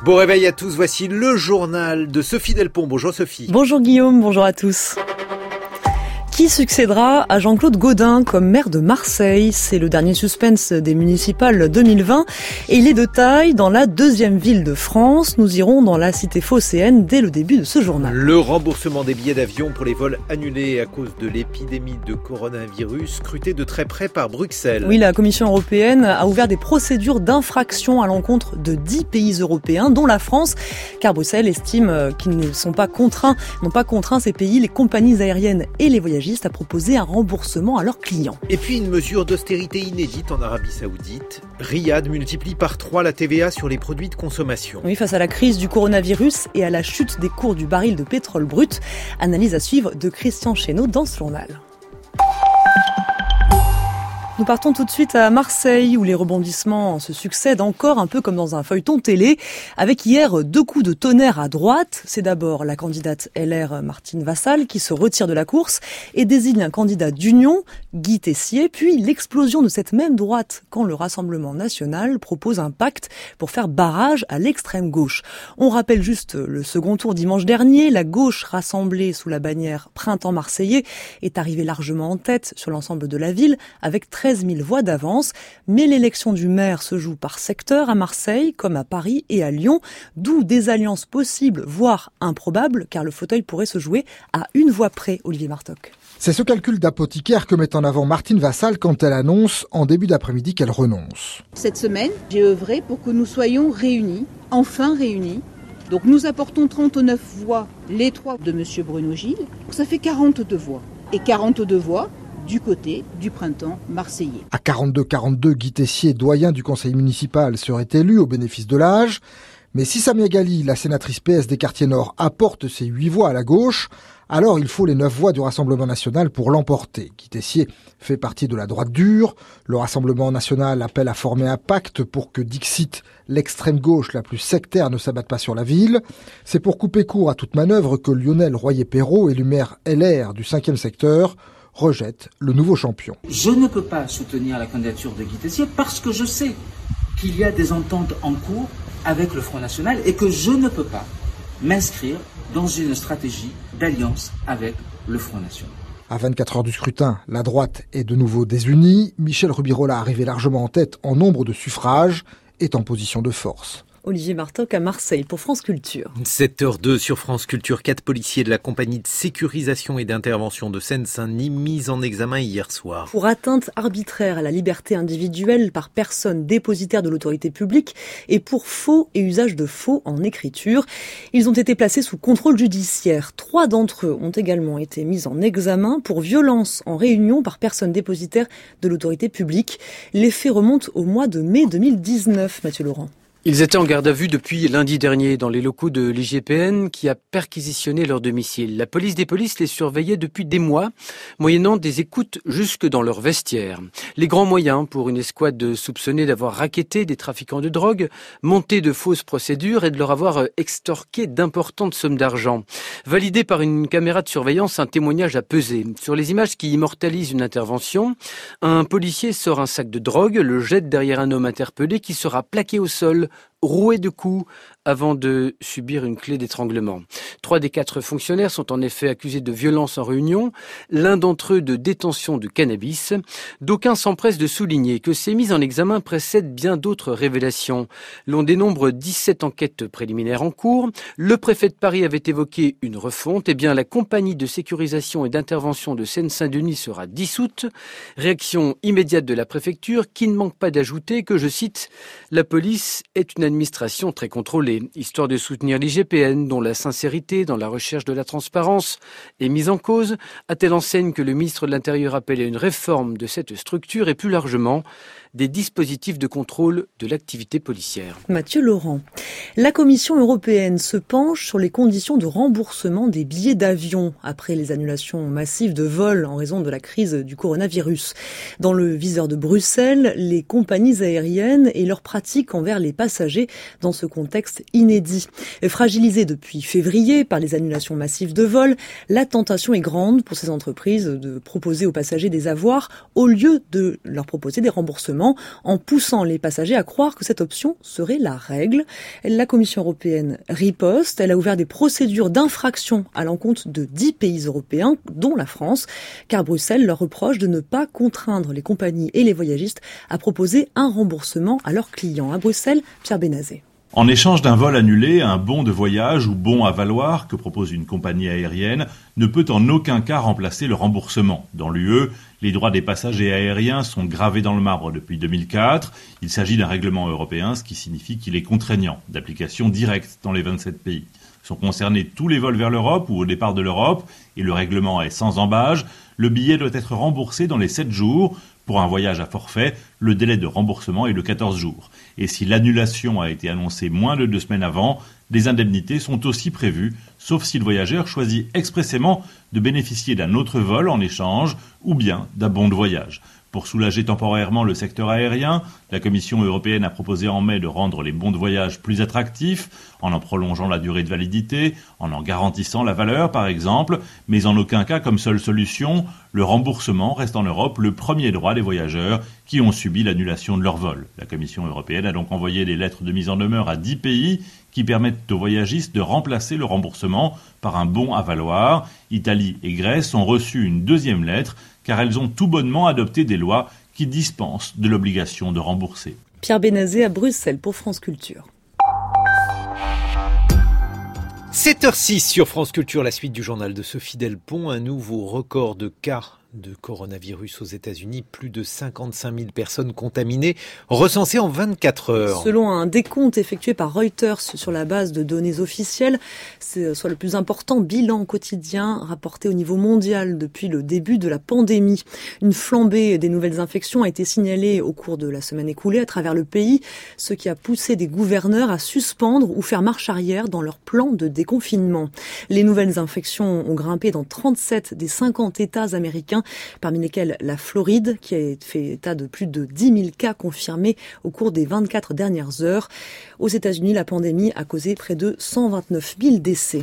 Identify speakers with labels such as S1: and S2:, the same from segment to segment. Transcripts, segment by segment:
S1: Bon réveil à tous, voici le journal de Sophie Delpont. Bonjour Sophie.
S2: Bonjour Guillaume, bonjour à tous. Qui succédera à Jean-Claude Gaudin comme maire de Marseille? C'est le dernier suspense des municipales 2020 et il est de taille dans la deuxième ville de France. Nous irons dans la cité phocéenne dès le début de ce journal.
S1: Le remboursement des billets d'avion pour les vols annulés à cause de l'épidémie de coronavirus scruté de très près par Bruxelles.
S2: Oui, la Commission européenne a ouvert des procédures d'infraction à l'encontre de 10 pays européens, dont la France, car Bruxelles estime qu'ils n'ont pas contraint ces pays, les compagnies aériennes et les voyagistes à proposer un remboursement à leurs clients.
S1: Et puis une mesure d'austérité inédite en Arabie Saoudite. Riyad multiplie par 3 la TVA sur les produits de consommation.
S2: Oui, face à la crise du coronavirus et à la chute des cours du baril de pétrole brut. Analyse à suivre de Christian Chesneau dans ce journal. Nous partons tout de suite à Marseille où les rebondissements se succèdent encore un peu comme dans un feuilleton télé avec hier 2 coups de tonnerre à droite. C'est d'abord la candidate LR Martine Vassal qui se retire de la course et désigne un candidat d'Union, Guy Tessier, puis l'explosion de cette même droite quand le Rassemblement national propose un pacte pour faire barrage à l'extrême gauche. On rappelle juste le second tour dimanche dernier, la gauche rassemblée sous la bannière Printemps Marseillais est arrivée largement en tête sur l'ensemble de la ville avec 13 000 voix d'avance, mais l'élection du maire se joue par secteur à Marseille comme à Paris et à Lyon, d'où des alliances possibles, voire improbables, car le fauteuil pourrait se jouer à 1 voix près, Olivier Martoc.
S3: C'est ce calcul d'apothicaire que met en avant Martine Vassal quand elle annonce en début d'après-midi qu'elle renonce.
S4: Cette semaine, j'ai œuvré pour que nous soyons réunis, enfin réunis. Donc nous apportons 39 voix, les 3 de M. Bruno Gilles, ça fait 42 voix. Et 42 voix du côté du Printemps marseillais.
S3: À 42-42, Guy Tessier, doyen du conseil municipal, serait élu au bénéfice de l'âge. Mais si Samia Ghali, la sénatrice PS des quartiers nord, apporte ses 8 voix à la gauche, alors il faut les 9 voix du Rassemblement national pour l'emporter. Guy Tessier fait partie de la droite dure. Le Rassemblement national appelle à former un pacte pour que, dixit, l'extrême gauche la plus sectaire ne s'abatte pas sur la ville. C'est pour couper court à toute manœuvre que Lionel Royer-Perrault, élu maire LR du 5e secteur, rejette le nouveau champion.
S5: Je ne peux pas soutenir la candidature de Guy Tessier parce que je sais qu'il y a des ententes en cours avec le Front National et que je ne peux pas m'inscrire dans une stratégie d'alliance avec le Front National.
S3: À 24 heures du scrutin, la droite est de nouveau désunie. Michel Rubirola, arrivé largement en tête en nombre de suffrages, est en position de force.
S2: Olivier Martoc à Marseille pour France Culture.
S1: 7h02 sur France Culture, 4 policiers de la compagnie de sécurisation et d'intervention de Seine-Saint-Denis mis en examen hier soir.
S2: Pour atteinte arbitraire à la liberté individuelle par personne dépositaire de l'autorité publique et pour faux et usage de faux en écriture. Ils ont été placés sous contrôle judiciaire. 3 d'entre eux ont également été mis en examen pour violence en réunion par personne dépositaire de l'autorité publique. Les faits remontent au mois de mai 2019, Mathieu Laurent.
S6: Ils étaient en garde à vue depuis lundi dernier dans les locaux de l'IGPN qui a perquisitionné leur domicile. La police des polices les surveillait depuis des mois, moyennant des écoutes jusque dans leur vestiaire. Les grands moyens pour une escouade soupçonnée d'avoir racketté des trafiquants de drogue, monté de fausses procédures et de leur avoir extorqué d'importantes sommes d'argent. Validé par une caméra de surveillance, un témoignage a pesé. Sur les images qui immortalisent une intervention, un policier sort un sac de drogue, le jette derrière un homme interpellé qui sera plaqué au sol, roué de coups avant de subir une clé d'étranglement. 3 des 4 fonctionnaires sont en effet accusés de violence en réunion, l'un d'entre eux de détention de cannabis. D'aucuns s'empressent de souligner que ces mises en examen précèdent bien d'autres révélations. L'on dénombre 17 enquêtes préliminaires en cours. Le préfet de Paris avait évoqué une refonte. Eh bien, la compagnie de sécurisation et d'intervention de Seine-Saint-Denis sera dissoute. Réaction immédiate de la préfecture qui ne manque pas d'ajouter que, je cite, « La police est une administration très contrôlée », histoire de soutenir l'IGPN, dont la sincérité dans la recherche de la transparence est mise en cause, à-t-elle enseigne que le ministre de l'Intérieur appelle à une réforme de cette structure et plus largement des dispositifs de contrôle de l'activité policière.
S2: Mathieu Laurent. La Commission européenne se penche sur les conditions de remboursement des billets d'avion après les annulations massives de vols en raison de la crise du coronavirus. Dans le viseur de Bruxelles, les compagnies aériennes et leurs pratiques envers les passagers dans ce contexte inédit. Fragilisées depuis février par les annulations massives de vols, la tentation est grande pour ces entreprises de proposer aux passagers des avoirs au lieu de leur proposer des remboursements remboursement, en poussant les passagers à croire que cette option serait la règle. La Commission européenne riposte. Elle a ouvert des procédures d'infraction à l'encontre de 10 pays européens, dont la France, car Bruxelles leur reproche de ne pas contraindre les compagnies et les voyagistes à proposer un remboursement à leurs clients. À Bruxelles, Pierre Benazet.
S7: En échange d'un vol annulé, un bon de voyage ou bon à valoir que propose une compagnie aérienne ne peut en aucun cas remplacer le remboursement. Dans l'UE, les droits des passagers aériens sont gravés dans le marbre depuis 2004. Il s'agit d'un règlement européen, ce qui signifie qu'il est contraignant, d'application directe dans les 27 pays. Sont concernés tous les vols vers l'Europe ou au départ de l'Europe, et le règlement est sans embâge. Le billet doit être remboursé dans les 7 jours. Pour un voyage à forfait, le délai de remboursement est de 14 jours. Et si l'annulation a été annoncée moins de 2 semaines avant, des indemnités sont aussi prévues, sauf si le voyageur choisit expressément de bénéficier d'un autre vol en échange ou bien d'un bon de voyage. Pour soulager temporairement le secteur aérien, la Commission européenne a proposé en mai de rendre les bons de voyage plus attractifs, en prolongeant la durée de validité, en garantissant la valeur par exemple, mais en aucun cas comme seule solution, le remboursement reste en Europe le premier droit des voyageurs qui ont subi l'annulation de leur vol. La Commission européenne a donc envoyé des lettres de mise en demeure à 10 pays qui permettent aux voyagistes de remplacer le remboursement par un bon à valoir. Italie et Grèce ont reçu une deuxième lettre car elles ont tout bonnement adopté des lois qui dispensent de l'obligation de rembourser.
S2: Pierre Benazet à Bruxelles pour France Culture.
S1: 7h06 sur France Culture, la suite du journal de Sophie Delpont. Un nouveau record de cas de coronavirus aux États-Unis. Plus de 55 000 personnes contaminées recensées en 24 heures.
S2: Selon un décompte effectué par Reuters sur la base de données officielles, c'est soit le plus important bilan quotidien rapporté au niveau mondial depuis le début de la pandémie. Une flambée des nouvelles infections a été signalée au cours de la semaine écoulée à travers le pays, ce qui a poussé des gouverneurs à suspendre ou faire marche arrière dans leur plan de déconfinement. Les nouvelles infections ont grimpé dans 37 des 50 États américains, parmi lesquels la Floride, qui a fait état de plus de 10 000 cas confirmés au cours des 24 dernières heures. Aux États-Unis, la pandémie a causé près de 129 000 décès.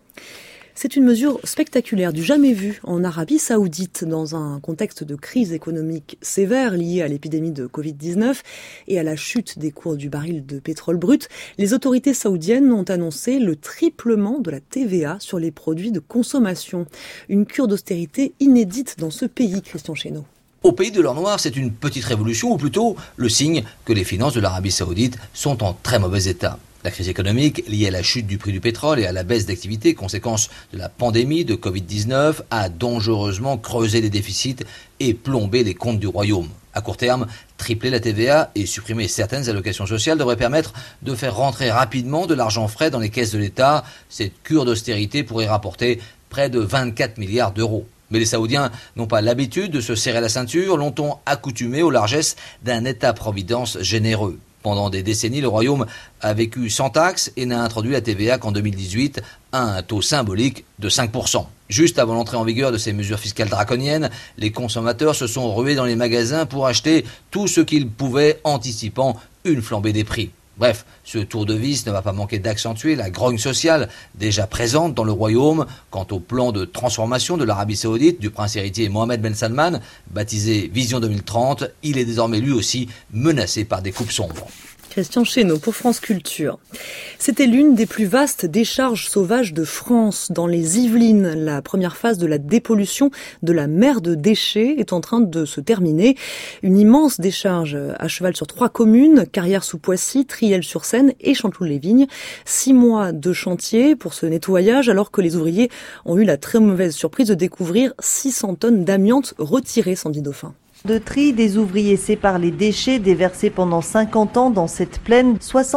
S2: C'est une mesure spectaculaire du jamais vu en Arabie Saoudite dans un contexte de crise économique sévère liée à l'épidémie de Covid-19 et à la chute des cours du baril de pétrole brut. Les autorités saoudiennes ont annoncé le triplement de la TVA sur les produits de consommation. Une cure d'austérité inédite dans ce pays, Christian Chesneau.
S8: Au pays de l'or noir, c'est une petite révolution, ou plutôt le signe que les finances de l'Arabie Saoudite sont en très mauvais état. La crise économique liée à la chute du prix du pétrole et à la baisse d'activité, conséquence de la pandémie de Covid-19, a dangereusement creusé les déficits et plombé les comptes du royaume. À court terme, tripler la TVA et supprimer certaines allocations sociales devrait permettre de faire rentrer rapidement de l'argent frais dans les caisses de l'État. Cette cure d'austérité pourrait rapporter près de 24 milliards d'euros. Mais les Saoudiens n'ont pas l'habitude de se serrer la ceinture, longtemps accoutumés aux largesses d'un État-providence généreux. Pendant des décennies, le Royaume a vécu sans taxe et n'a introduit la TVA qu'en 2018 à un taux symbolique de 5%. Juste avant l'entrée en vigueur de ces mesures fiscales draconiennes, les consommateurs se sont rués dans les magasins pour acheter tout ce qu'ils pouvaient, anticipant une flambée des prix. Bref, ce tour de vis ne va pas manquer d'accentuer la grogne sociale déjà présente dans le royaume. Quant au plan de transformation de l'Arabie Saoudite du prince héritier Mohammed Ben Salman, baptisé Vision 2030, il est désormais lui aussi menacé par des coupes sombres.
S2: Christian Chesneau pour France Culture. C'était l'une des plus vastes décharges sauvages de France, dans les Yvelines. La première phase de la dépollution de la mer de déchets est en train de se terminer. Une immense décharge à cheval sur 3 communes, Carrières-sous-Poissy, Triel-sur-Seine et Chanteloup-les-Vignes. 6 mois de chantier pour ce nettoyage, alors que les ouvriers ont eu la très mauvaise surprise de découvrir 600 tonnes d'amiante retirées, Sandy Dauphin.
S9: De tri, des ouvriers séparent les déchets déversés pendant 50 ans dans cette plaine.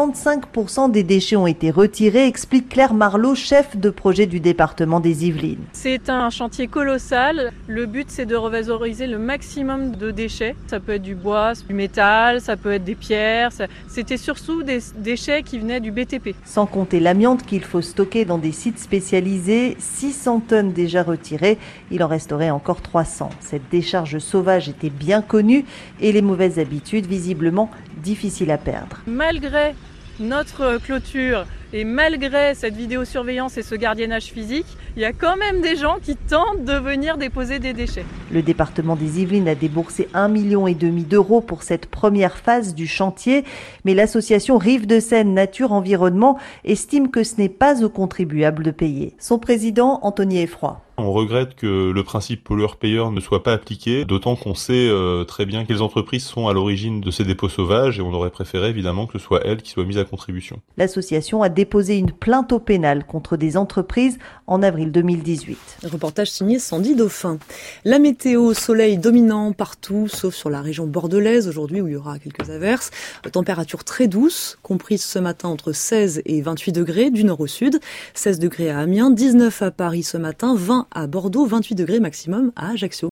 S9: 65% des déchets ont été retirés, explique Claire Marlot, chef de projet du département des Yvelines.
S10: C'est un chantier colossal. Le but, c'est de revaloriser le maximum de déchets. Ça peut être du bois, du métal, ça peut être des pierres. C'était surtout des déchets qui venaient du BTP.
S9: Sans compter l'amiante qu'il faut stocker dans des sites spécialisés. 600 tonnes déjà retirées. Il en resterait encore 300. Cette décharge sauvage était bien connue et les mauvaises habitudes visiblement difficiles à perdre.
S10: Malgré notre clôture Et malgré cette vidéosurveillance et ce gardiennage physique, il y a quand même des gens qui tentent de venir déposer des déchets.
S9: Le département des Yvelines a déboursé 1,5 million d'euros pour cette première phase du chantier, mais l'association Rives de Seine Nature Environnement estime que ce n'est pas aux contribuables de payer. Son président, Anthony Effroy.
S11: On regrette que le principe pollueur-payeur ne soit pas appliqué, d'autant qu'on sait très bien quelles entreprises sont à l'origine de ces dépôts sauvages et on aurait préféré évidemment que ce soit elles qui soient mises à contribution.
S9: L'association a déposé une plainte au pénal contre des entreprises en avril 2018.
S2: Reportage signé Sandy Dauphin. La météo, soleil dominant partout, sauf sur la région bordelaise aujourd'hui où il y aura quelques averses. Température très douce, comprise ce matin entre 16 et 28 degrés du nord au sud. 16 degrés à Amiens, 19 à Paris ce matin, 20 à Bordeaux, 28 degrés maximum à Ajaccio.